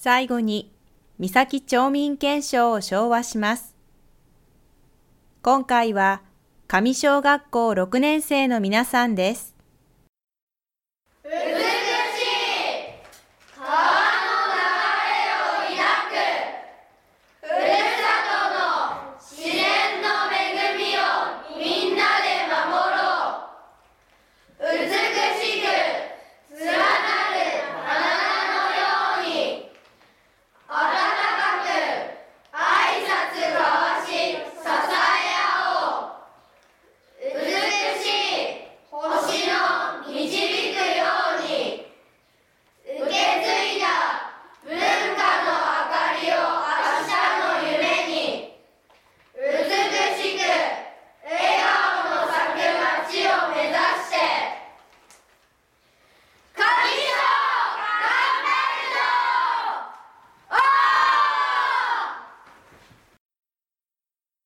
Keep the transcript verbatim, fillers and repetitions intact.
最後に、三崎町民憲章を唱和します。今回は、上小学校ろくねん生の皆さんです。